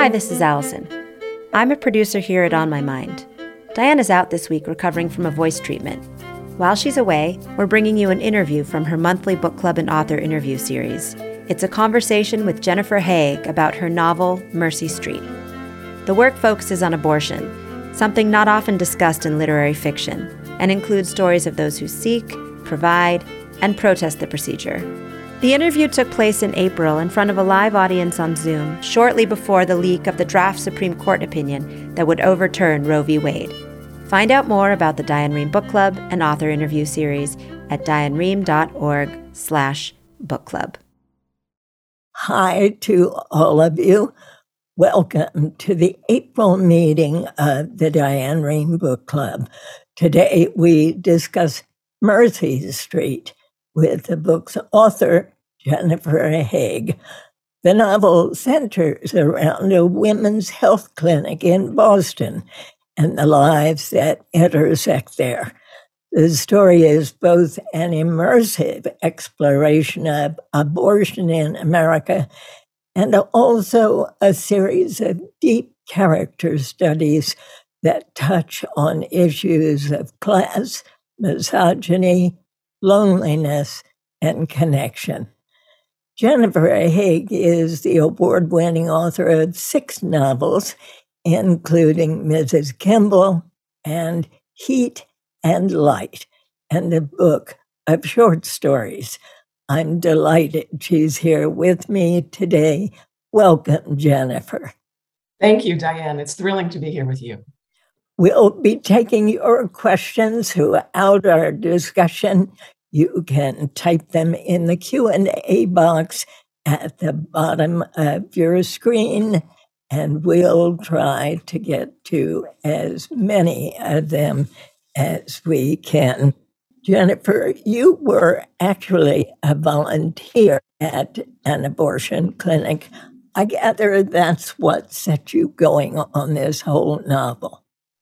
Hi, this is Allison. I'm a producer here at On My Mind. Diana's out this week recovering from a voice treatment. While she's away, we're bringing you an interview from her monthly book club and author interview series. It's a conversation with Jennifer Haigh about her novel, Mercy Street. The work focuses on abortion, something not often discussed in literary fiction, and includes stories of those who seek, provide, and protest the procedure. The interview took place in April in front of a live audience on Zoom, shortly before the leak of the draft Supreme Court opinion that would overturn Roe v. Wade. Find out more about the Diane Rehm Book Club and author interview series at dianerehm.org/book club. Hi to all of you. Welcome to the April meeting of the Diane Rehm Book Club. Today we discuss Mercy Street with the book's author, Jennifer Haigh. The novel centers around a women's health clinic in Boston and the lives that intersect there. The story is both an immersive exploration of abortion in America and also a series of deep character studies that touch on issues of class, misogyny, loneliness, and connection. Jennifer Haigh is the award-winning author of 6 novels, including Mrs. Kimball and Heat and Light, and a book of short stories. I'm delighted she's here with me today. Welcome, Jennifer. Thank you, Diane. It's thrilling to be here with you. We'll be taking your questions throughout our discussion. You can type them in the Q&A box at the bottom of your screen, and we'll try to get to as many of them as we can. Jennifer, you were actually a volunteer at an abortion clinic. I gather that's what set you going on this whole novel.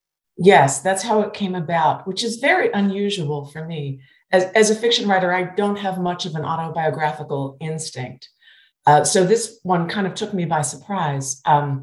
Yes, that's how it came about, which is very unusual for me. As a fiction writer, I don't have much of an autobiographical instinct. So this one kind of took me by surprise.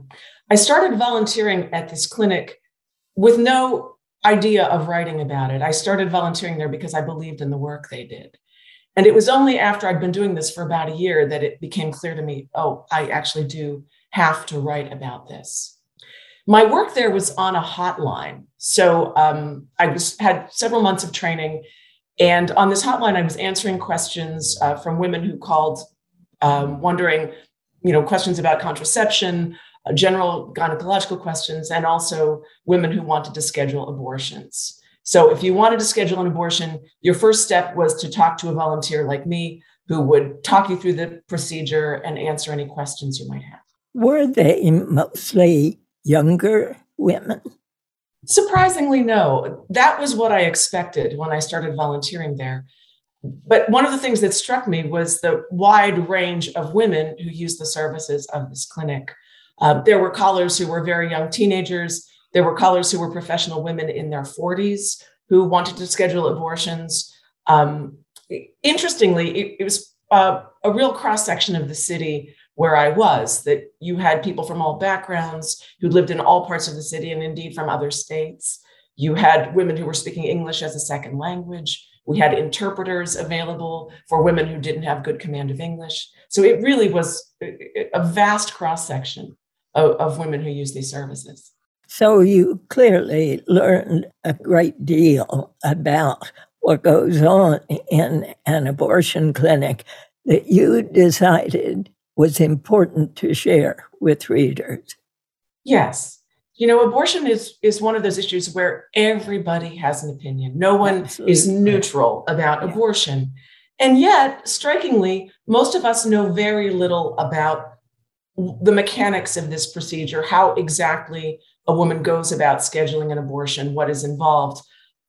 I started volunteering at this clinic with no idea of writing about it. I started volunteering there because I believed in the work they did. And it was only after I'd been doing this for about a year that it became clear to me, oh, I actually do have to write about this. My work there was on a hotline. So I had several months of training. And on this hotline, I was answering questions from women who called wondering, questions about contraception, general gynecological questions, and also women who wanted to schedule abortions. So if you wanted to schedule an abortion, your first step was to talk to a volunteer like me who would talk you through the procedure and answer any questions you might have. Were they mostly younger women? Surprisingly, no. That was what I expected when I started volunteering there. But one of the things that struck me was the wide range of women who used the services of this clinic. There were callers who were very young teenagers. There were callers who were professional women in their 40s who wanted to schedule abortions. Interestingly, it was a real cross-section of the city where I was, that you had people from all backgrounds who lived in all parts of the city and indeed from other states. You had women who were speaking English as a second language. We had interpreters available for women who didn't have good command of English. So it really was a vast cross-section of women who use these services. So you clearly learned a great deal about what goes on in an abortion clinic that you decided was important to share with readers. Yes. Abortion is one of those issues where everybody has an opinion. No one is neutral about abortion. And yet, strikingly, most of us know very little about the mechanics of this procedure, how exactly a woman goes about scheduling an abortion, what is involved.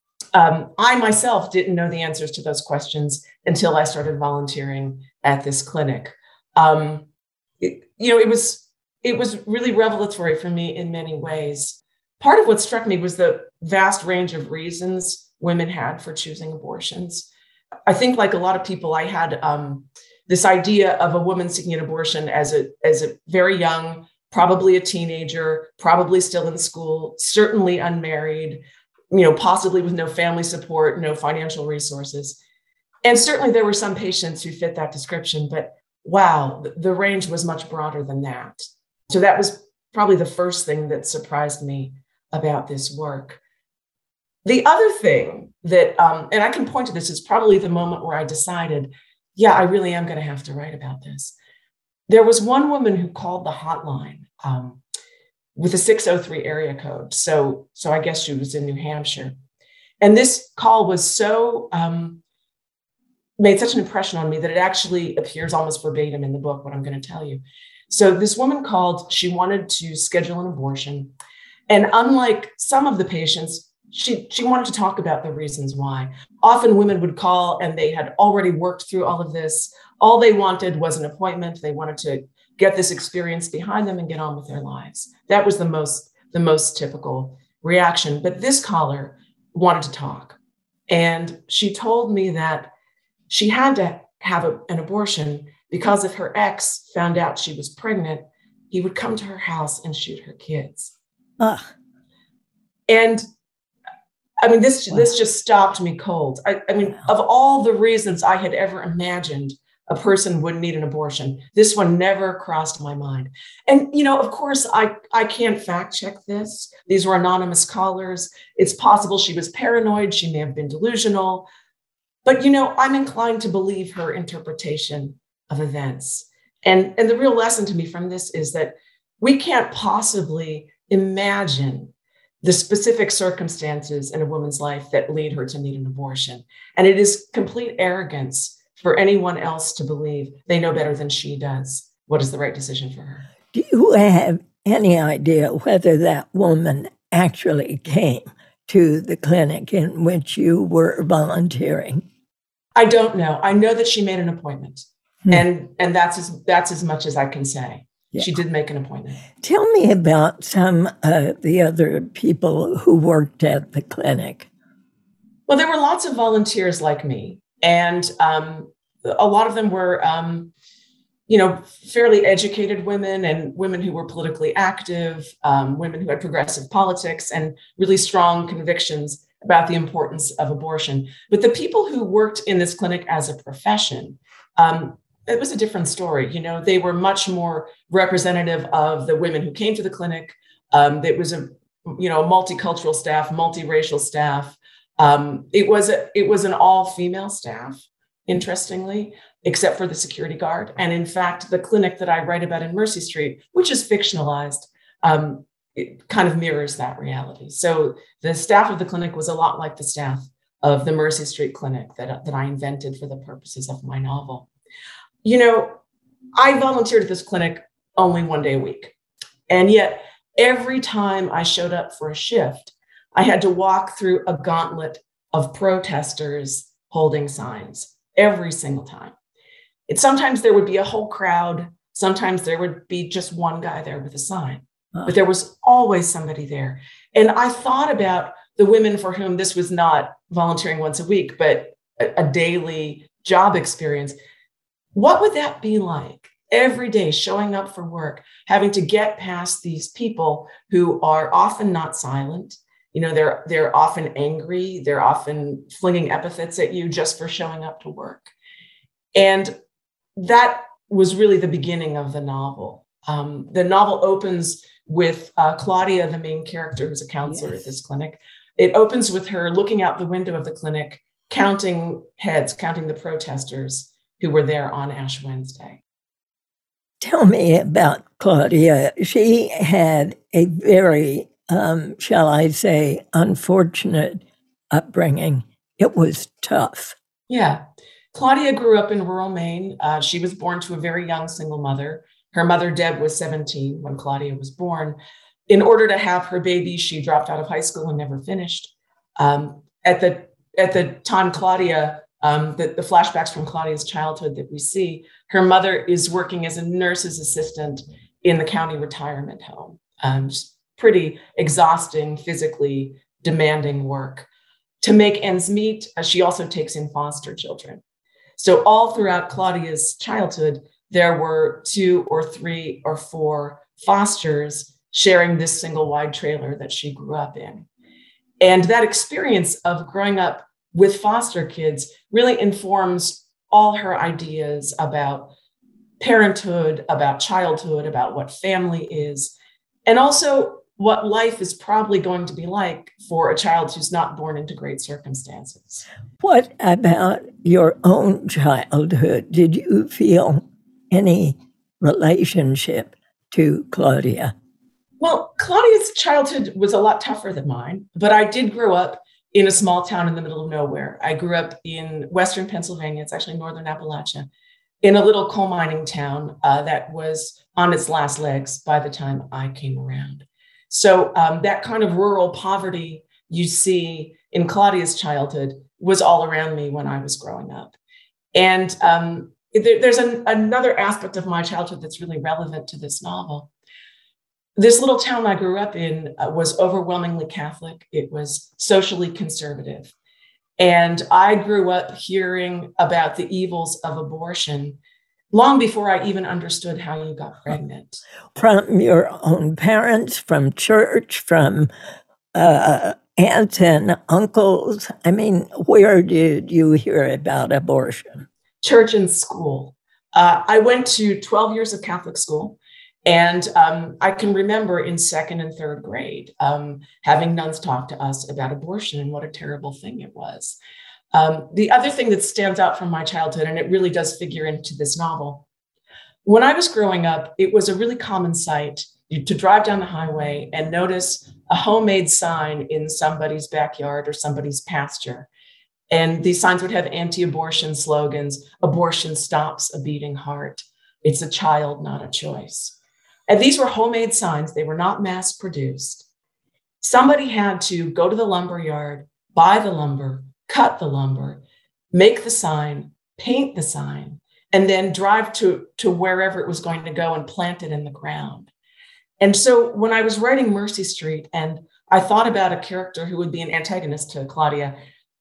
I myself didn't know the answers to those questions until I started volunteering at this clinic. It was really revelatory for me in many ways. Part of what struck me was the vast range of reasons women had for choosing abortions. I think, like a lot of people, I had this idea of a woman seeking an abortion as a very young, probably a teenager, probably still in school, certainly unmarried, possibly with no family support, no financial resources. And certainly there were some patients who fit that description, but wow, the range was much broader than that. So that was probably the first thing that surprised me about this work. The other thing that, and I can point to this, is probably the moment where I decided, yeah, I really am going to have to write about this. There was one woman who called the hotline with a 603 area code. So I guess she was in New Hampshire. And this call was so, made such an impression on me that it actually appears almost verbatim in the book, what I'm going to tell you. So this woman called, she wanted to schedule an abortion. And unlike some of the patients, she wanted to talk about the reasons why. Often women would call and they had already worked through all of this. All they wanted was an appointment. They wanted to get this experience behind them and get on with their lives. That was the most typical reaction. But this caller wanted to talk. And she told me that she had to have an abortion because if her ex found out she was pregnant, he would come to her house and shoot her kids. And I mean, this just stopped me cold. I mean, of all the reasons I had ever imagined a person would need an abortion, this one never crossed my mind. And, of course, I can't fact check this. These were anonymous callers. It's possible she was paranoid. She may have been delusional. But, I'm inclined to believe her interpretation of events. And the real lesson to me from this is that we can't possibly imagine the specific circumstances in a woman's life that lead her to need an abortion. And it is complete arrogance for anyone else to believe they know better than she does what is the right decision for her. Do you have any idea whether that woman actually came to the clinic in which you were volunteering? I don't know. I know that she made an appointment, and that's as much as I can say. Yeah. She did make an appointment. Tell me about some of the other people who worked at the clinic. Well, there were lots of volunteers like me, and a lot of them were, fairly educated women and women who were politically active, women who had progressive politics and really strong convictions about the importance of abortion. But the people who worked in this clinic as a profession, it was a different story. They were much more representative of the women who came to the clinic. It was a multicultural staff, multiracial staff. It was an all-female staff, interestingly, except for the security guard. And in fact, the clinic that I write about in Mercy Street, which is fictionalized, it kind of mirrors that reality. So the staff of the clinic was a lot like the staff of the Mercy Street clinic that I invented for the purposes of my novel. I volunteered at this clinic only one day a week. And yet every time I showed up for a shift, I had to walk through a gauntlet of protesters holding signs every single time. Sometimes there would be a whole crowd. Sometimes there would be just one guy there with a sign, but there was always somebody there. And I thought about the women for whom this was not volunteering once a week, but a daily job experience. What would that be like every day showing up for work, having to get past these people who are often not silent? They're often angry. They're often flinging epithets at you just for showing up to work. And that was really the beginning of the novel. The novel opens with Claudia, the main character, who's a counselor at this clinic. It opens with her looking out the window of the clinic, counting heads, counting the protesters who were there on Ash Wednesday. Tell me about Claudia. She had a very, shall I say, unfortunate upbringing. It was tough. Yeah. Claudia grew up in rural Maine. She was born to a very young single mother. Her mother, Deb, was 17 when Claudia was born. In order to have her baby, she dropped out of high school and never finished. At the time Claudia, the flashbacks from Claudia's childhood that we see, her mother is working as a nurse's assistant in the county retirement home. Pretty exhausting, physically demanding work. To make ends meet, she also takes in foster children. So all throughout Claudia's childhood, there were 2 or 3 or 4 fosters sharing this single wide trailer that she grew up in. And that experience of growing up with foster kids really informs all her ideas about parenthood, about childhood, about what family is, and also what life is probably going to be like for a child who's not born into great circumstances. What about your own childhood? Did you feel any relationship to Claudia? Well, Claudia's childhood was a lot tougher than mine, but I did grow up in a small town in the middle of nowhere. I grew up in Western Pennsylvania. It's actually Northern Appalachia, in a little coal mining town that was on its last legs by the time I came around. So that kind of rural poverty you see in Claudia's childhood was all around me when I was growing up. And there's another aspect of my childhood that's really relevant to this novel. This little town I grew up in was overwhelmingly Catholic. It was socially conservative. And I grew up hearing about the evils of abortion long before I even understood how you got pregnant. From your own parents, from church, from aunts and uncles? I mean, where did you hear about abortion? Church and school. I went to 12 years of Catholic school. And I can remember in second and third grade having nuns talk to us about abortion and what a terrible thing it was. The other thing that stands out from my childhood, and it really does figure into this novel, when I was growing up, it was a really common sight to drive down the highway and notice a homemade sign in somebody's backyard or somebody's pasture. And these signs would have anti-abortion slogans: abortion stops a beating heart. It's a child, not a choice. And these were homemade signs. They were not mass produced. Somebody had to go to the lumber yard, buy the lumber, cut the lumber, make the sign, paint the sign, and then drive to wherever it was going to go and plant it in the ground. And so when I was writing Mercy Street and I thought about a character who would be an antagonist to Claudia,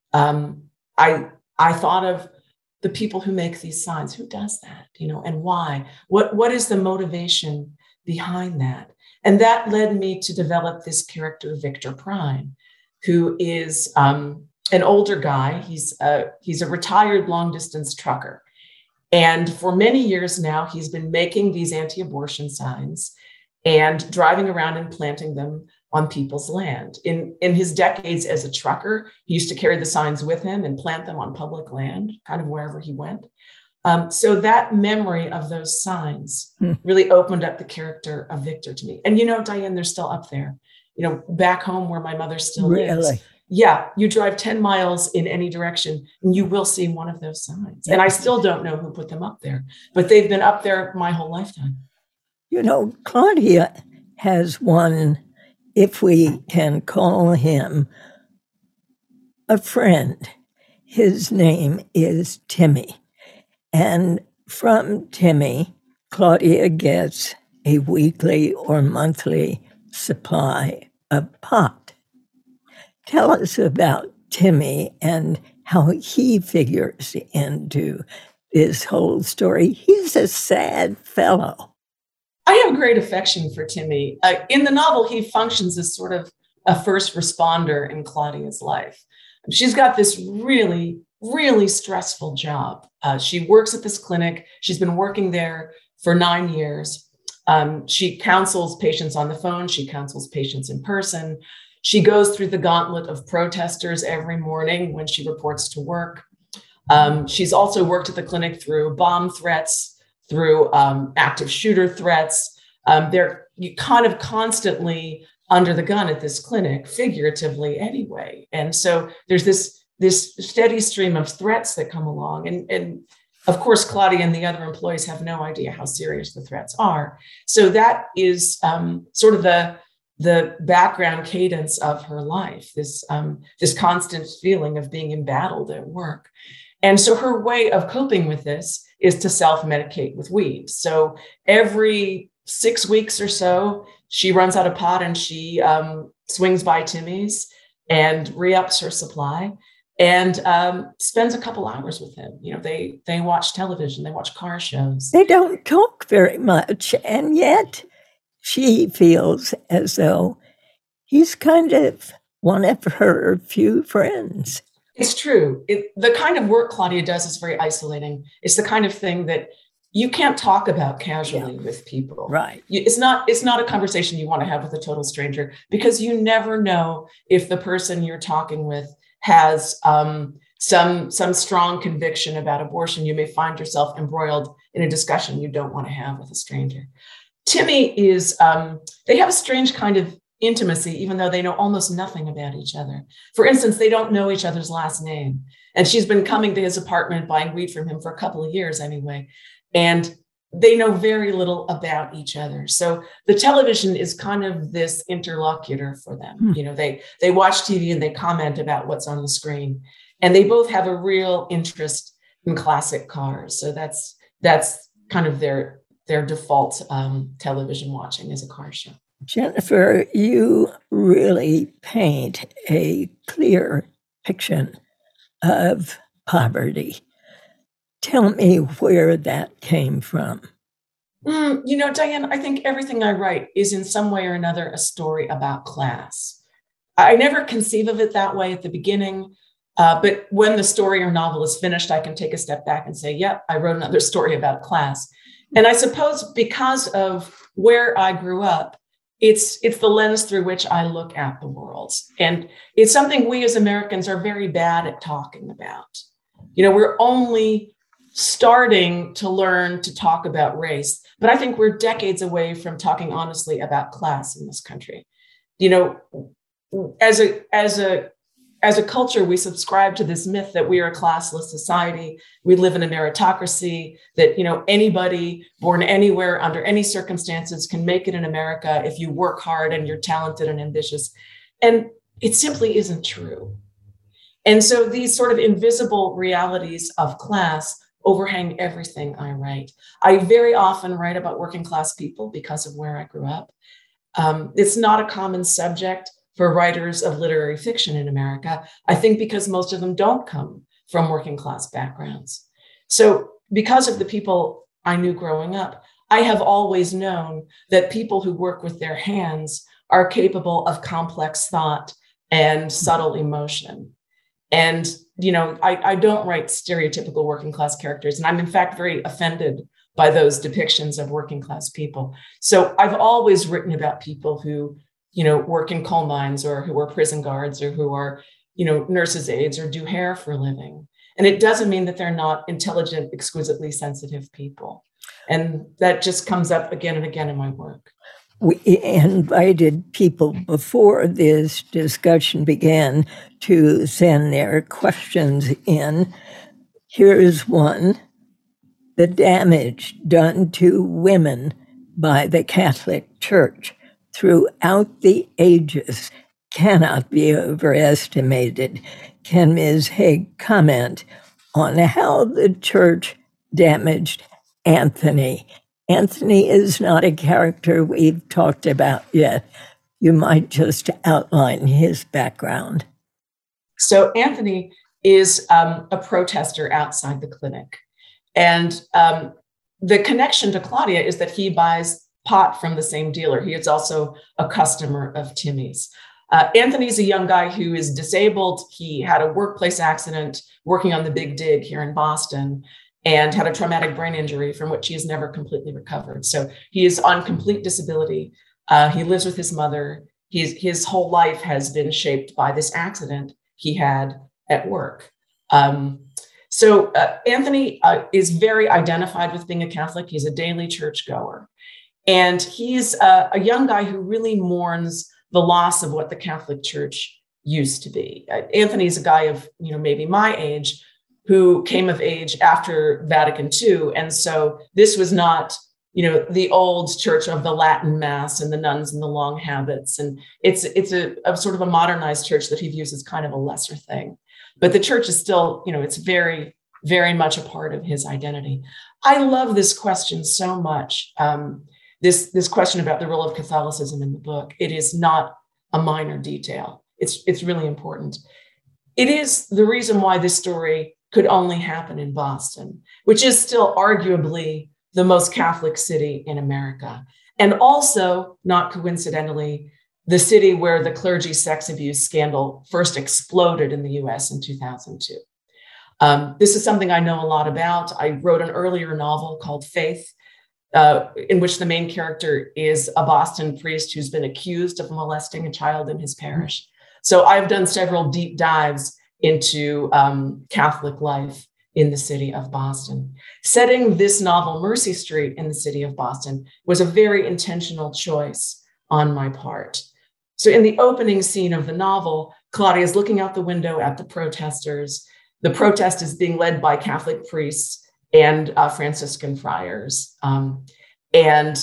I thought of the people who make these signs. Who does that, and why? What is the motivation behind that? And that led me to develop this character, Victor Prime, who is an older guy. He's a retired long-distance trucker. And for many years now, he's been making these anti-abortion signs and driving around and planting them on people's land. In his decades as a trucker, he used to carry the signs with him and plant them on public land, kind of wherever he went. So that memory of those signs really opened up the character of Victor to me. And Diane, they're still up there, back home where my mother still lives. Yeah, you drive 10 miles in any direction and you will see one of those signs. And I still don't know who put them up there, but they've been up there my whole lifetime. Claudia has one, if we can call him a friend. His name is Timmy. And from Timmy, Claudia gets a weekly or monthly supply of pot. Tell us about Timmy and how he figures into this whole story. He's a sad fellow. I have great affection for Timmy. In the novel, he functions as sort of a first responder in Claudia's life. She's got this really, really stressful job. She works at this clinic. She's been working there for 9 years. She counsels patients on the phone. She counsels patients in person. She goes through the gauntlet of protesters every morning when she reports to work. She's also worked at the clinic through bomb threats, through active shooter threats. They're kind of constantly under the gun at this clinic, figuratively anyway. And so there's this steady stream of threats that come along. And of course, Claudia and the other employees have no idea how serious the threats are. So that is sort of the background cadence of her life, this constant feeling of being embattled at work. And so her way of coping with this is to self-medicate with weed. So every 6 weeks or so, she runs out of pot and she swings by Timmy's and re-ups her supply and spends a couple hours with him. They watch television, they watch car shows. They don't talk very much, and yet she feels as though he's kind of one of her few friends. It's true. The kind of work Claudia does is very isolating. It's the kind of thing that you can't talk about casually with people. Right. It's not a conversation you want to have with a total stranger, because you never know if the person you're talking with has some strong conviction about abortion. You may find yourself embroiled in a discussion you don't want to have with a stranger. Timmy is, they have a strange kind of intimacy, even though they know almost nothing about each other. For instance, they don't know each other's last name. And she's been coming to his apartment, buying weed from him for a couple of years anyway. And they know very little about each other. So the television is kind of this interlocutor for them. You know, they watch TV and they comment about what's on the screen. And they both have a real interest in classic cars. So that's kind of their default television watching is a car show. Jennifer, you really paint a clear picture of poverty. Tell me where that came from. You know, Diane, I think everything I write is in some way or another a story about class. I never conceive of it that way at the beginning, but when the story or novel is finished, I can take a step back and say, yep, I wrote another story about class. And I suppose because of where I grew up, it's the lens through which I look at the world. And it's something we as Americans are very bad at talking about. You know, we're only starting to learn to talk about race, but I think we're decades away from talking honestly about class in this country. You know, as a culture, we subscribe to this myth that we are a classless society. We live in a meritocracy, that, you know, anybody born anywhere under any circumstances can make it in America if you work hard and you're talented and ambitious. And it simply isn't true. And so these sort of invisible realities of class overhang everything I write. I very often write about working class people because of where I grew up. It's not a common subject for writers of literary fiction in America, I think because most of them don't come from working class backgrounds. So because of the people I knew growing up, I have always known that people who work with their hands are capable of complex thought and subtle emotion. And, you know, I don't write stereotypical working class characters, and I'm in fact very offended by those depictions of working class people. So I've always written about people who, you know, work in coal mines, or who are prison guards, or who are, you know, nurses' aides, or do hair for a living. And it doesn't mean that they're not intelligent, exquisitely sensitive people. And that just comes up again and again in my work. We invited people before this discussion began to send their questions in. Here's one. The damage done to women by the Catholic Church throughout the ages cannot be overestimated. Can Ms. Haig comment on how the church damaged Anthony? Anthony is not a character we've talked about yet. You might just outline his background. So Anthony is a protester outside the clinic. And the connection to Claudia is that he buys pot from the same dealer. He is also a customer of Timmy's. Anthony's a young guy who is disabled. He had a workplace accident working on the Big Dig here in Boston, and had a traumatic brain injury from which he has never completely recovered. So he is on complete disability. He lives with his mother. His whole life has been shaped by this accident he had at work. So Anthony is very identified with being a Catholic. He's a daily churchgoer. And he's a young guy who really mourns the loss of what the Catholic Church used to be. Anthony's a guy of, you know, maybe my age, who came of age after Vatican II. And so this was not, you know, the old church of the Latin Mass and the nuns and the long habits. And it's a sort of a modernized church that he views as kind of a lesser thing. But the church is still, you know, it's very, very much a part of his identity. I love this question so much. This question about the role of Catholicism in the book. It is not a minor detail. It's really important. It is the reason why this story could only happen in Boston, which is still arguably the most Catholic city in America. And also, not coincidentally, the city where the clergy sex abuse scandal first exploded in the US in 2002. This is something I know a lot about. I wrote an earlier novel called Faith, in which the main character is a Boston priest who's been accused of molesting a child in his parish. So I've done several deep dives into Catholic life in the city of Boston. Setting this novel, Mercy Street, in the city of Boston was a very intentional choice on my part. So in the opening scene of the novel, Claudia is looking out the window at the protesters. The protest is being led by Catholic priests and Franciscan friars. It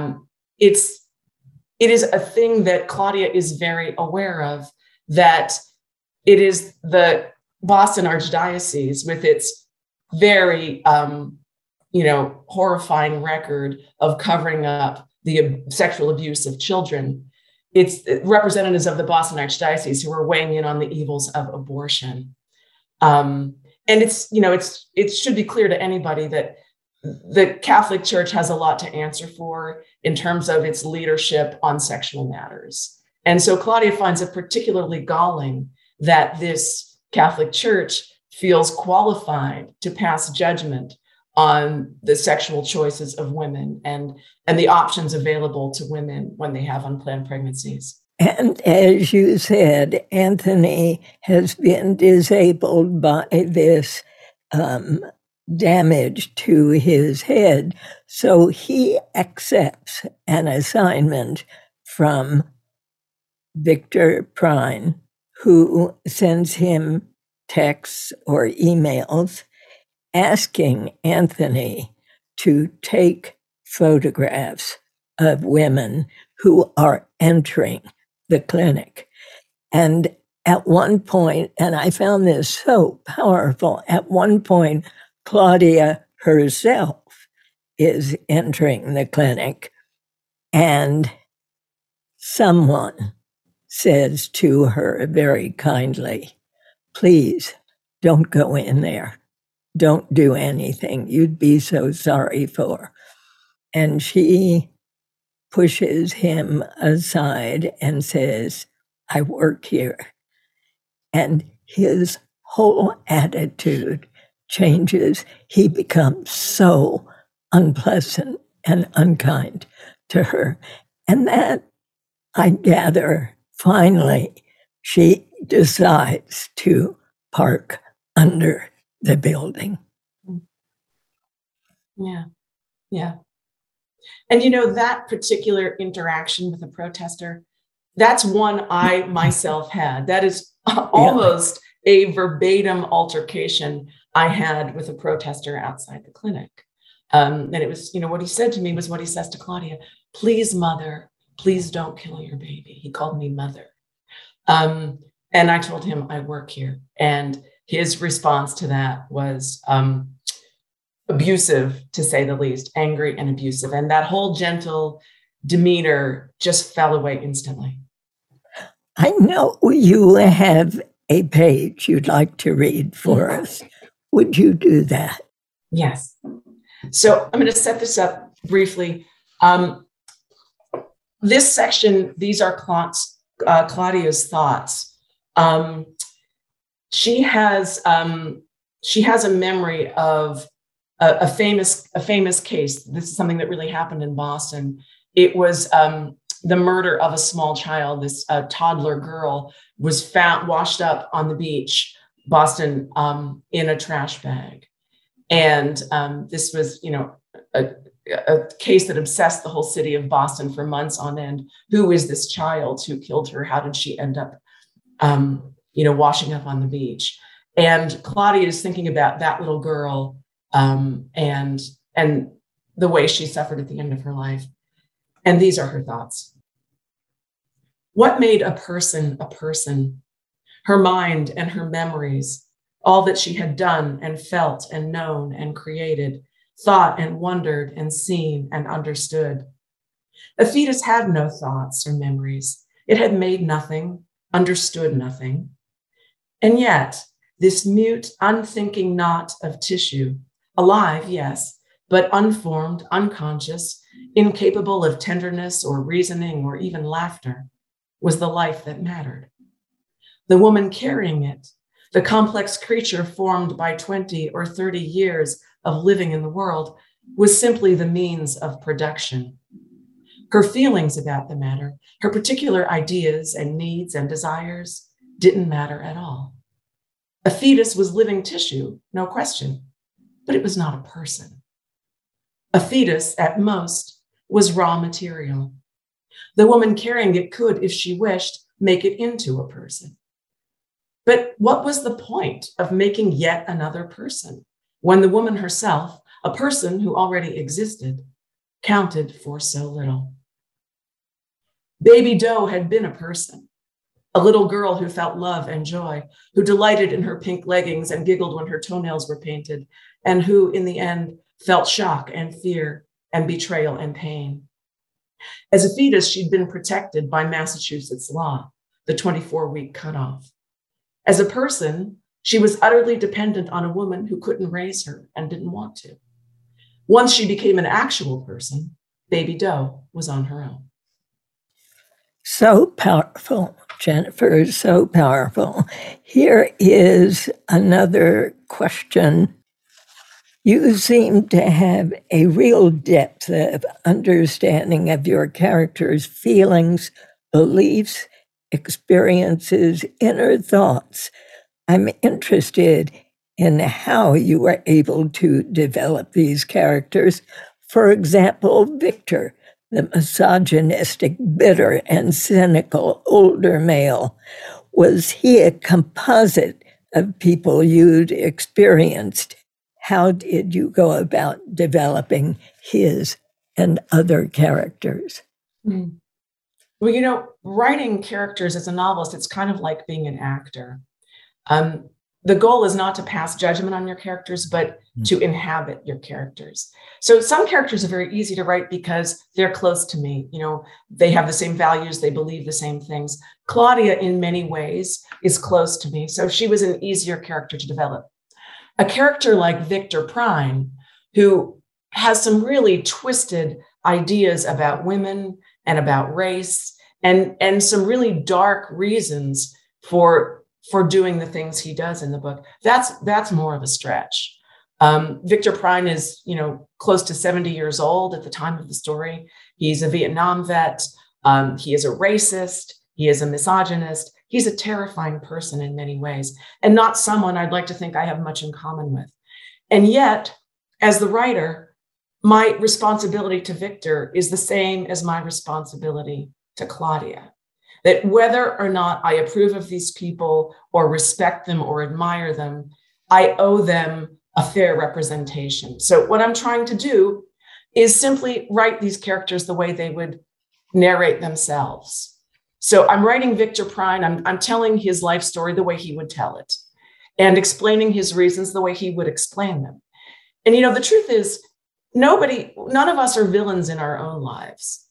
is a thing that Claudia is very aware of, that it is the Boston Archdiocese, with its very, horrifying record of covering up the sexual abuse of children. It's representatives of the Boston Archdiocese who are weighing in on the evils of abortion. And it should be clear to anybody that the Catholic Church has a lot to answer for in terms of its leadership on sexual matters. And so Claudia finds it particularly galling that this Catholic Church feels qualified to pass judgment on the sexual choices of women and the options available to women when they have unplanned pregnancies. And as you said, Anthony has been disabled by this damage to his head. So he accepts an assignment from Victor Prine, who sends him texts or emails asking Anthony to take photographs of women who are entering the clinic. And at one point, and I found this so powerful, at one point, Claudia herself is entering the clinic, and someone says to her very kindly, "Please don't go in there. Don't do anything you'd be so sorry for." And she pushes him aside and says, "I work here." And his whole attitude changes. He becomes so unpleasant and unkind to her. And that, I gather, finally, she decides to park under the building. Yeah. And that particular interaction with a protester, that's one I myself had. That is almost a verbatim altercation I had with a protester outside the clinic. And it was, what he said to me was what he says to Claudia: "Please, mother, please don't kill your baby." He called me mother. And I told him, "I work here." And his response to that was abusive, to say the least, angry and abusive. And that whole gentle demeanor just fell away instantly. I know you have a page you'd like to read for us. Would you do that? Yes. So I'm going to set this up briefly. This section, these are Claudia's thoughts. She has a memory of a famous case. This is something that really happened in Boston. It was the murder of a small child. This toddler girl was found washed up on the beach, Boston, in a trash bag. And this was, a case that obsessed the whole city of Boston for months on end. Who is this child? Who killed her? How did she end up, washing up on the beach? And Claudia is thinking about that little girl and the way she suffered at the end of her life. And these are her thoughts. What made a person a person? Her mind and her memories, all that she had done and felt and known and created, thought and wondered and seen and understood. A fetus had no thoughts or memories. It had made nothing, understood nothing. And yet, this mute, unthinking knot of tissue, alive, yes, but unformed, unconscious, incapable of tenderness or reasoning or even laughter, was the life that mattered. The woman carrying it, the complex creature formed by 20 or 30 years of living in the world, was simply the means of production. Her feelings about the matter, her particular ideas and needs and desires, didn't matter at all. A fetus was living tissue, no question, but it was not a person. A fetus, at most, was raw material. The woman carrying it could, if she wished, make it into a person. But what was the point of making yet another person when the woman herself, a person who already existed, counted for so little? Baby Doe had been a person, a little girl who felt love and joy, who delighted in her pink leggings and giggled when her toenails were painted, and who, in the end, felt shock and fear and betrayal and pain. As a fetus, she'd been protected by Massachusetts law, the 24-week cutoff. As a person, she was utterly dependent on a woman who couldn't raise her and didn't want to. Once she became an actual person, Baby Doe was on her own. So powerful, Jennifer, so powerful. Here is another question. You seem to have a real depth of understanding of your characters' feelings, beliefs, experiences, inner thoughts. I'm interested in how you were able to develop these characters. For example, Victor, the misogynistic, bitter, and cynical older male. Was he a composite of people you'd experienced? How did you go about developing his and other characters? Well, writing characters as a novelist, it's kind of like being an actor. The goal is not to pass judgment on your characters, but to inhabit your characters. So some characters are very easy to write because they're close to me. They have the same values, they believe the same things. Claudia, in many ways, is close to me. So she was an easier character to develop. A character like Victor Prine, who has some really twisted ideas about women and about race and some really dark reasons for doing the things he does in the book, that's more of a stretch. Victor Prine is, close to 70 years old at the time of the story. He's a Vietnam vet. He is a racist. He is a misogynist. He's a terrifying person in many ways, and not someone I'd like to think I have much in common with. And yet, as the writer, my responsibility to Victor is the same as my responsibility to Claudia. That whether or not I approve of these people or respect them or admire them, I owe them a fair representation. So what I'm trying to do is simply write these characters the way they would narrate themselves. So I'm writing Victor Prine, I'm telling his life story the way he would tell it, and explaining his reasons the way he would explain them. And the truth is, none of us are villains in our own lives.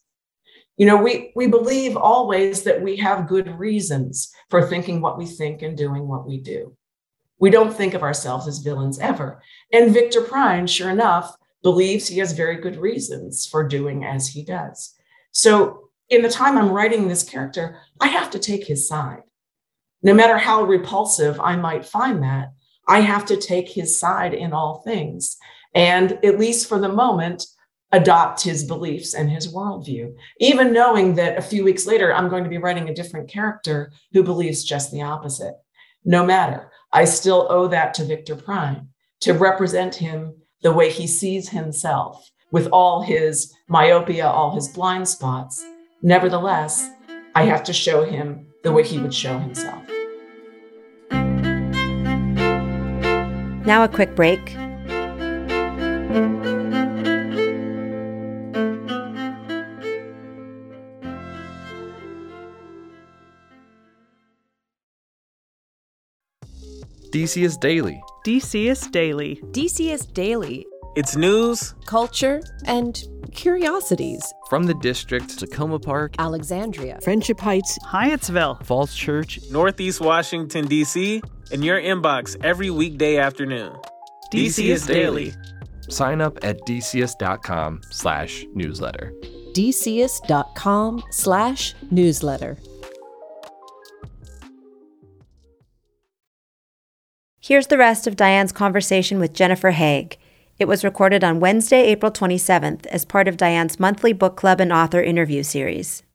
We believe always that we have good reasons for thinking what we think and doing what we do. We don't think of ourselves as villains ever. And Victor Prine, sure enough, believes he has very good reasons for doing as he does. So in the time I'm writing this character, I have to take his side. No matter how repulsive I might find that, I have to take his side in all things. And at least for the moment, adopt his beliefs and his worldview, even knowing that a few weeks later, I'm going to be writing a different character who believes just the opposite. No matter, I still owe that to Victor Prine, to represent him the way he sees himself, with all his myopia, all his blind spots. Nevertheless, I have to show him the way he would show himself. Now a quick break. DCist Daily. DCist Daily. DCist Daily. It's news, culture, and curiosities. From the district, Tacoma Park, Alexandria, Friendship Heights, Hyattsville, Falls Church, Northeast Washington, D.C., in your inbox every weekday afternoon. DCist Daily. Sign up at dcs.com/newsletter. dcs.com/newsletter. Here's the rest of Diane's conversation with Jennifer Haig. It was recorded on Wednesday, April 27th, as part of Diane's monthly book club and author interview series.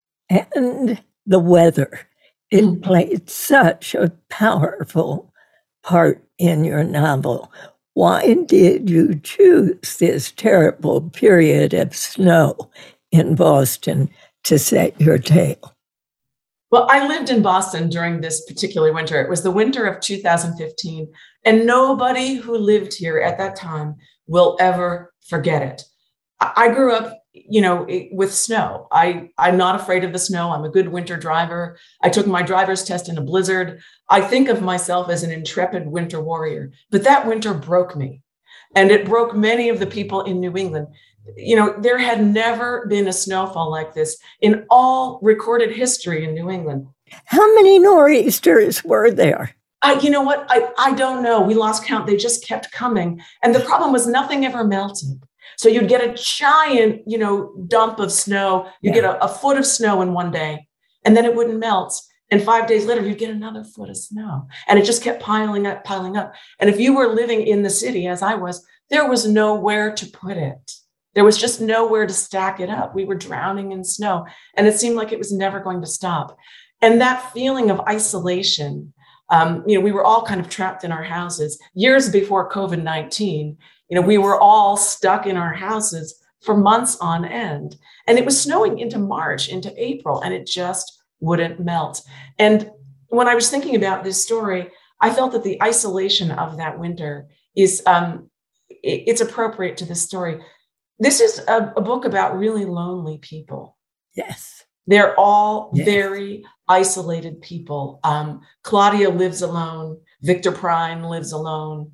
And the weather. It played such a powerful part in your novel. Why did you choose this terrible period of snow in Boston to set your tale? Well, I lived in Boston during this particular winter. It was the winter of 2015, and nobody who lived here at that time will ever forget it. I grew up, with snow. I'm not afraid of the snow. I'm a good winter driver. I took my driver's test in a blizzard. I think of myself as an intrepid winter warrior, but that winter broke me, and it broke many of the people in New England. There had never been a snowfall like this in all recorded history in New England. How many nor'easters were there? You know what? I don't know. We lost count. They just kept coming. And the problem was nothing ever melted. So you'd get a giant, dump of snow. You'd get a foot of snow in one day, and then it wouldn't melt. And 5 days later, you'd get another foot of snow. And it just kept piling up, piling up. And if you were living in the city, as I was, there was nowhere to put it. There was just nowhere to stack it up. We were drowning in snow, and it seemed like it was never going to stop. And that feeling of isolation, we were all kind of trapped in our houses. Years before COVID-19, we were all stuck in our houses for months on end. And it was snowing into March, into April, and it just wouldn't melt. And when I was thinking about this story, I felt that the isolation of that winter is, it's appropriate to this story. This is a book about really lonely people. Yes. They're all very isolated people. Claudia lives alone. Victor Prine lives alone.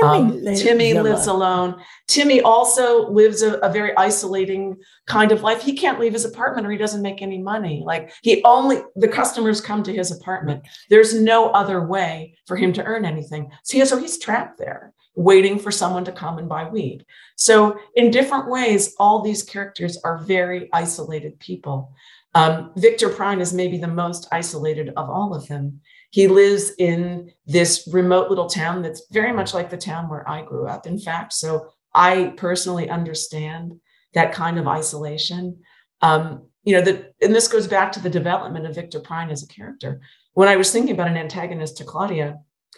Timmy lives alone. Timmy also lives a very isolating kind of life. He can't leave his apartment or he doesn't make any money. Like the customers come to his apartment. There's no other way for him to earn anything. So he's trapped there, waiting for someone to come and buy weed. So in different ways, all these characters are very isolated people. Victor Prine is maybe the most isolated of all of them. He lives in this remote little town that's very much like the town where I grew up, in fact. So I personally understand that kind of isolation. And this goes back to the development of Victor Prine as a character. When I was thinking about an antagonist to Claudia,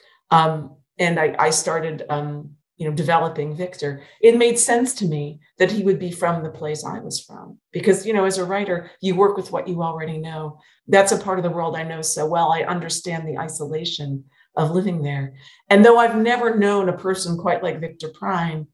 and I started, developing Victor, it made sense to me that he would be from the place I was from. Because, as a writer, you work with what you already know. That's a part of the world I know so well. I understand the isolation of living there. And though I've never known a person quite like Victor Prine,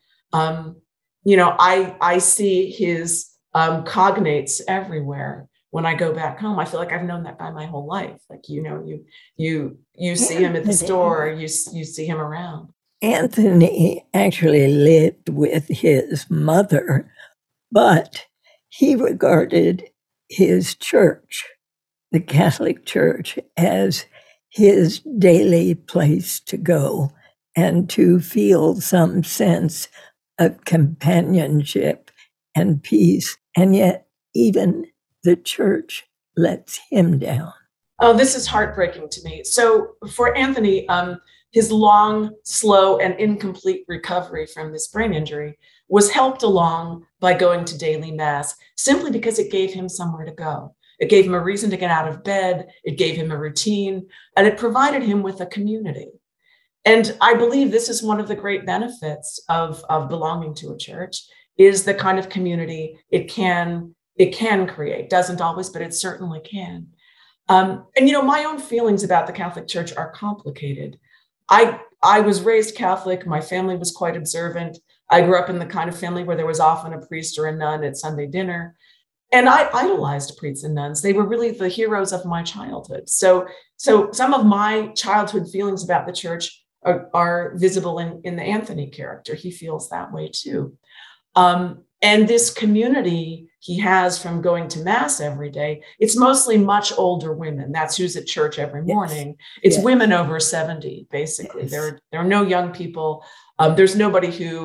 I see his cognates everywhere. When I go back home, I feel like I've known that guy my whole life. Like, you see him at the store, you see him around. Anthony actually lived with his mother, but he regarded his church, the Catholic Church, as his daily place to go and to feel some sense of companionship and peace. And yet, even the church lets him down. Oh, this is heartbreaking to me. So for Anthony, his long, slow, and incomplete recovery from this brain injury was helped along by going to daily mass, simply because it gave him somewhere to go. It gave him a reason to get out of bed. It gave him a routine, and it provided him with a community. And I believe this is one of the great benefits of belonging to a church, is the kind of community it can create. Doesn't always, but it certainly can. And my own feelings about the Catholic Church are complicated. I was raised Catholic. My family was quite observant. I grew up in the kind of family where there was often a priest or a nun at Sunday dinner. And I idolized priests and nuns. They were really the heroes of my childhood. So some of my childhood feelings about the church are visible in the Anthony character. He feels that way too. And this community he has from going to mass every day, it's mostly much older women. That's who's at church every morning. It's women over 70, basically. There are no young people. There's nobody who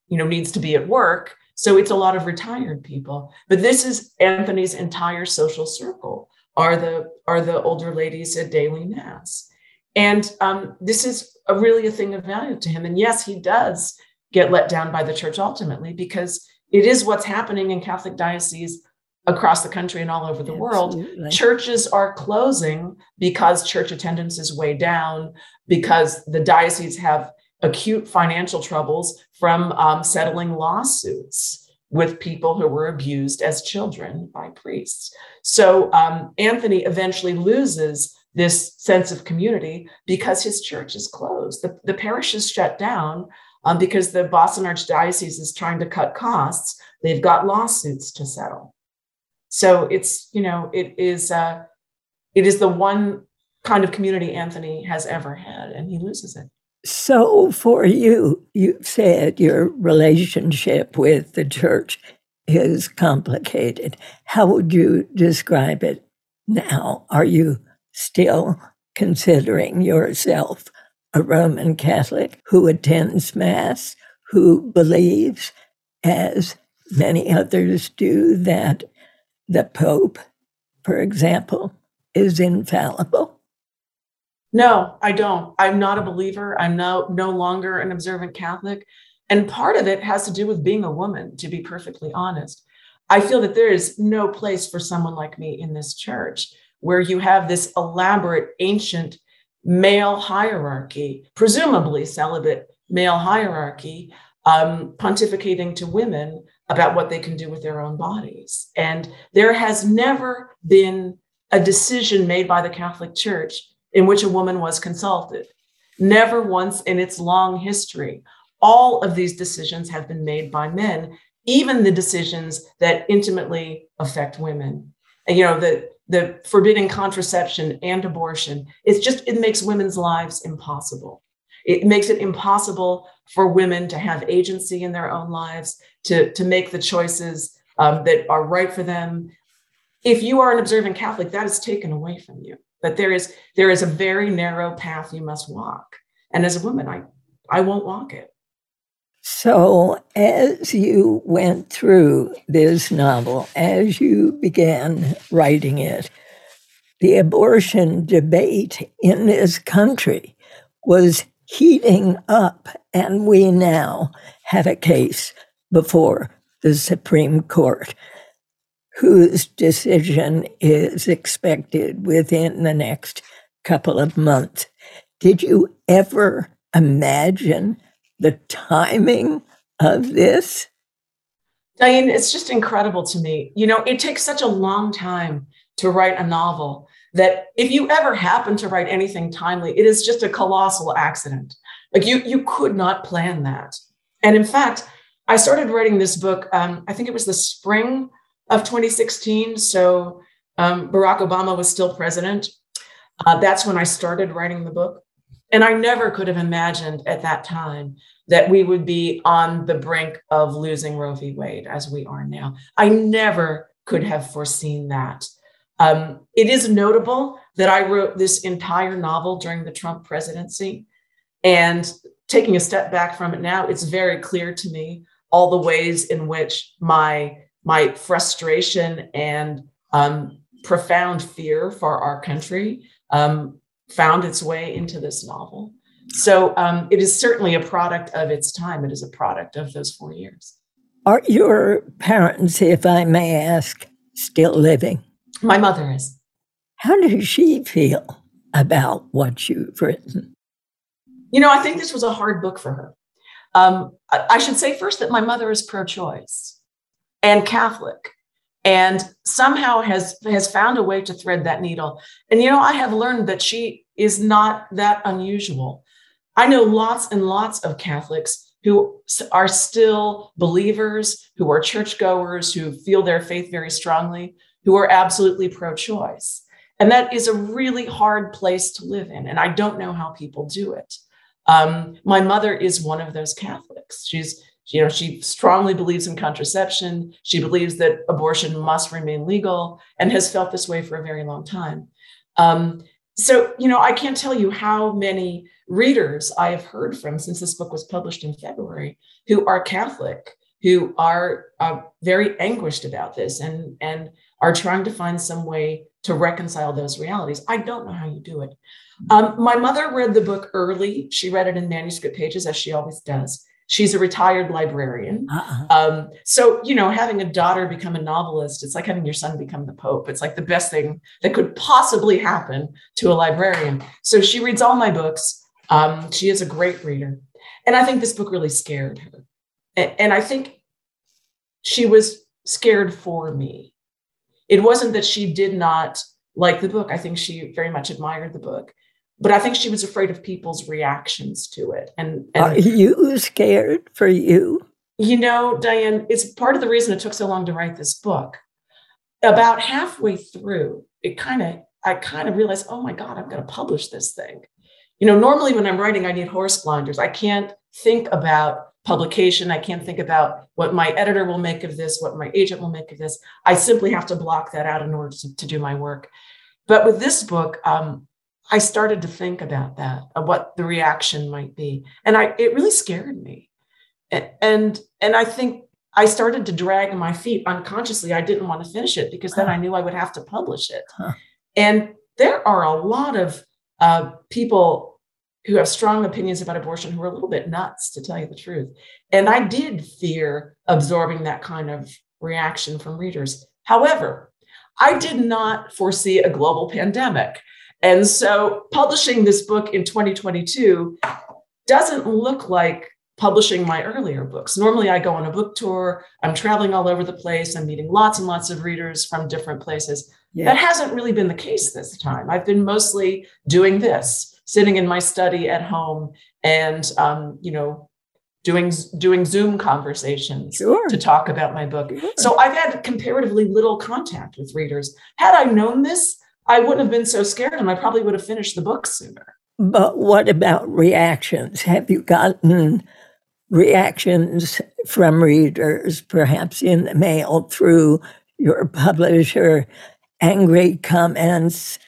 needs to be at work. So it's a lot of retired people. But this is Anthony's entire social circle are the older ladies at daily mass. And this is really a thing of value to him. And yes, he does get let down by the church ultimately, because it is what's happening in Catholic dioceses across the country and all over the world. Churches are closing because church attendance is way down, because the dioceses have acute financial troubles from settling lawsuits with people who were abused as children by priests. So Anthony eventually loses this sense of community because his church is closed. The parish is shut down because the Boston Archdiocese is trying to cut costs. They've got lawsuits to settle. So it's, it is the one kind of community Anthony has ever had, and he loses it. So for you, you've said your relationship with the church is complicated. How would you describe it now? Are you still considering yourself a Roman Catholic who attends Mass, who believes, as many others do, that the Pope, for example, is infallible? No, I don't. I'm not a believer. I'm no longer an observant Catholic. And part of it has to do with being a woman, to be perfectly honest. I feel that there is no place for someone like me in this church, where you have this elaborate, ancient male hierarchy, presumably celibate male hierarchy, pontificating to women about what they can do with their own bodies. And there has never been a decision made by the Catholic Church in which a woman was consulted. Never once in its long history. All of these decisions have been made by men, even the decisions that intimately affect women. And, the forbidding contraception and abortion, it makes women's lives impossible. It makes it impossible for women to have agency in their own lives, to make the choices that are right for them. If you are an observant Catholic, that is taken away from you. But there is a very narrow path you must walk. And as a woman, I won't walk it. So as you went through this novel, as you began writing it, the abortion debate in this country was heating up, and we now have a case before the Supreme Court whose decision is expected within the next couple of months. Did you ever imagine the timing of this? Diane, it's just incredible to me. It takes such a long time to write a novel that if you ever happen to write anything timely, it is just a colossal accident. Like you could not plan that. And in fact, I started writing this book, I think it was the spring of 2016. So Barack Obama was still president. That's when I started writing the book. And I never could have imagined at that time that we would be on the brink of losing Roe v. Wade as we are now. I never could have foreseen that. It is notable that I wrote this entire novel during the Trump presidency. And taking a step back from it now, it's very clear to me all the ways in which my frustration and profound fear for our country found its way into this novel. So it is certainly a product of its time. It is a product of those 4 years. Are your parents, if I may ask, still living? My mother is. How does she feel about what you've written? I think this was a hard book for her. I should say first that my mother is pro-choice and Catholic, and somehow has found a way to thread that needle. And, I have learned that she is not that unusual. I know lots and lots of Catholics who are still believers, who are churchgoers, who feel their faith very strongly, who are absolutely pro-choice. And that is a really hard place to live in. And I don't know how people do it. My mother is one of those Catholics. She strongly believes in contraception. She believes that abortion must remain legal and has felt this way for a very long time. So, I can't tell you how many readers I have heard from since this book was published in February who are Catholic, who are very anguished about this and are trying to find some way to reconcile those realities. I don't know how you do it. My mother read the book early. She read it in manuscript pages, as she always does. She's a retired librarian. So, having a daughter become a novelist, it's like having your son become the Pope. It's like the best thing that could possibly happen to a librarian. So she reads all my books. She is a great reader. And I think this book really scared her. And I think she was scared for me. It wasn't that she did not like the book. I think she very much admired the book. But I think she was afraid of people's reactions to it. And are you scared for you? Diane, it's part of the reason it took so long to write this book. About halfway through, I kind of realized, oh my God, I'm going to publish this thing. Normally when I'm writing, I need horse blinders. I can't think about publication. I can't think about what my editor will make of this, what my agent will make of this. I simply have to block that out in order to do my work. But with this book, I started to think about that, of what the reaction might be. And it really scared me. And I think I started to drag my feet unconsciously. I didn't want to finish it because then I knew I would have to publish it. And there are a lot of people who have strong opinions about abortion who are a little bit nuts, to tell you the truth. And I did fear absorbing that kind of reaction from readers. However, I did not foresee a global pandemic. And so publishing this book in 2022 doesn't look like publishing my earlier books. Normally I go on a book tour, I'm traveling all over the place, I'm meeting lots and lots of readers from different places. Yeah. That hasn't really been the case this time. I've been mostly doing this, sitting in my study at home and, doing Zoom conversations to talk about my book. Sure. So I've had comparatively little contact with readers. Had I known this, I wouldn't have been so scared and I probably would have finished the book sooner. But what about reactions? Have you gotten reactions from readers, perhaps in the mail through your publisher, angry comments,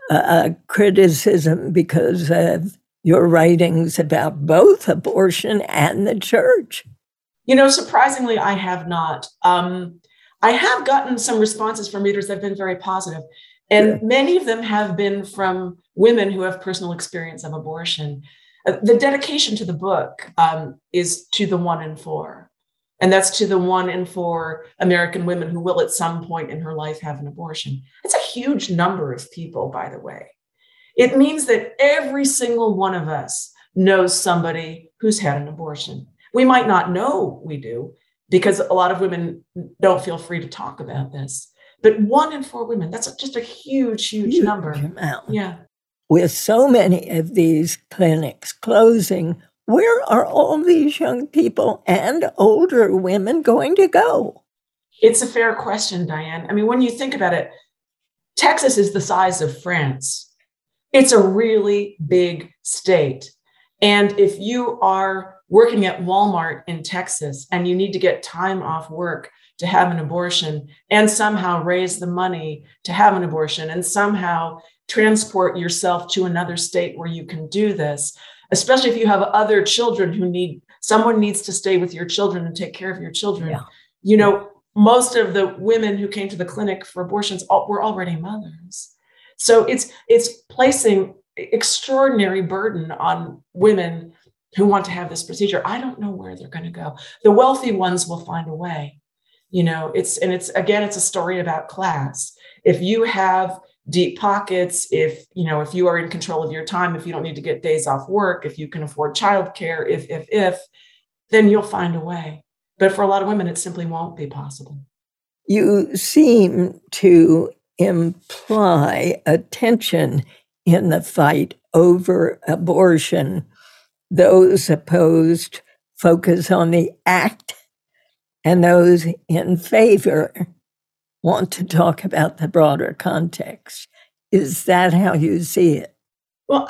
criticism because of your writings about both abortion and the church? Surprisingly, I have not. I have gotten some responses from readers that have been very positive. And many of them have been from women who have personal experience of abortion. The dedication to the book is to the 1 in 4. And that's to the 1 in 4 American women who will at some point in her life have an abortion. It's a huge number of people, by the way. It means that every single one of us knows somebody who's had an abortion. We might not know we do because a lot of women don't feel free to talk about this. But 1 in 4 women, that's just a huge number. Amount. Yeah. With so many of these clinics closing, where are all these young people and older women going to go? It's a fair question, Diane. I mean, when you think about it, Texas is the size of France. It's a really big state. And if you are working at Walmart in Texas and you need to get time off work to have an abortion and somehow raise the money to have an abortion and somehow transport yourself to another state where you can do this, especially if you have other children someone needs to stay with your children and take care of your children. Yeah. Most of the women who came to the clinic for abortions were already mothers. So it's placing extraordinary burden on women who want to have this procedure. I don't know where they're going to go. The wealthy ones will find a way. It's a story about class. If you have deep pockets, if you are in control of your time, if you don't need to get days off work, if you can afford childcare, if, then you'll find a way. But for a lot of women, it simply won't be possible. You seem to imply a tension in the fight over abortion. Those opposed focus on the act, and those in favor want to talk about the broader context. Is that how you see it? Well,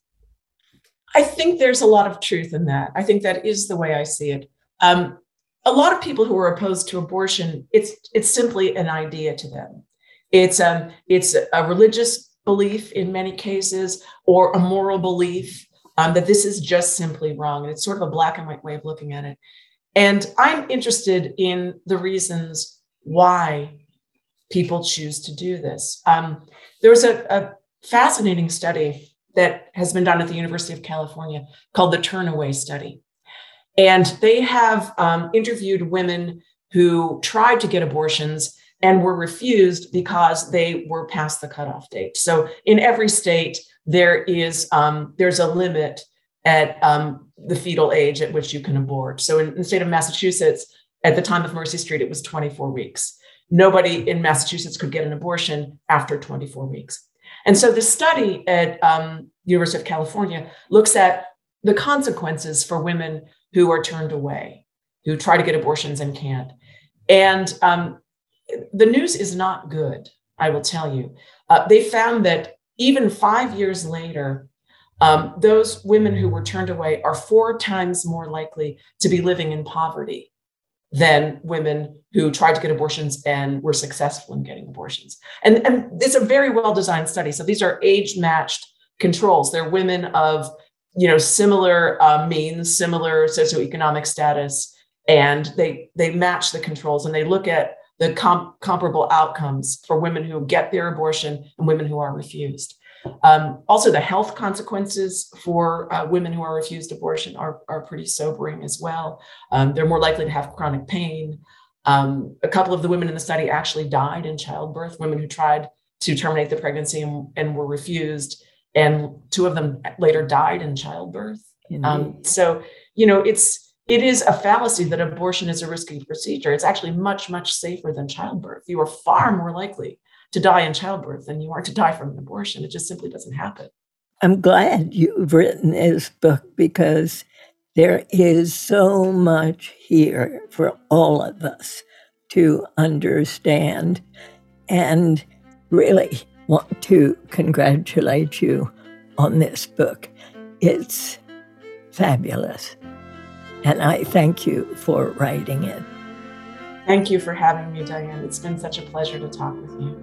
I think there's a lot of truth in that. I think that is the way I see it. A lot of people who are opposed to abortion, it's simply an idea to them. It's a religious belief in many cases, or a moral belief that this is just simply wrong. And it's sort of a black and white way of looking at it. And I'm interested in the reasons why people choose to do this. There's a fascinating study that has been done at the University of California called the Turnaway Study. And they have interviewed women who tried to get abortions and were refused because they were past the cutoff date. So in every state, there's a limit at the fetal age at which you can abort. So in the state of Massachusetts, at the time of Mercy Street, it was 24 weeks. Nobody in Massachusetts could get an abortion after 24 weeks. And so the study at University of California looks at the consequences for women who are turned away, who try to get abortions and can't. And the news is not good, I will tell you. They found that even 5 years later, those women who were turned away are 4 times more likely to be living in poverty than women who tried to get abortions and were successful in getting abortions. And it's a very well-designed study. So these are age-matched controls. They're women of, similar means, similar socioeconomic status, and they match the controls and they look at the comparable outcomes for women who get their abortion and women who are refused. Also, the health consequences for women who are refused abortion are pretty sobering as well. They're more likely to have chronic pain. A couple of the women in the study actually died in childbirth, women who tried to terminate the pregnancy and were refused, and 2 of them later died in childbirth. So, it is a fallacy that abortion is a risky procedure. It's actually much, much safer than childbirth. You are far more likely to die in childbirth than you are to die from an abortion. It just simply doesn't happen. I'm glad you've written this book because there is so much here for all of us to understand, and really want to congratulate you on this book. It's fabulous. And I thank you for writing it. Thank you for having me, Diane. It's been such a pleasure to talk with you.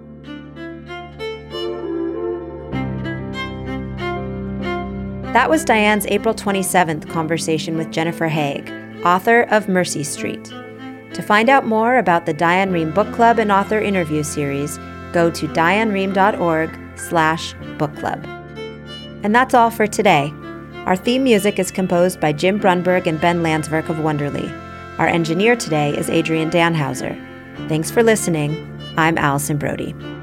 That was Diane's April 27th conversation with Jennifer Haig, author of Mercy Street. To find out more about the Diane Rehm Book Club and author interview series, go to dianerehm.org/book club. And that's all for today. Our theme music is composed by Jim Brunberg and Ben Landsverk of Wonderly. Our engineer today is Adrian Danhauser. Thanks for listening. I'm Allison Brody.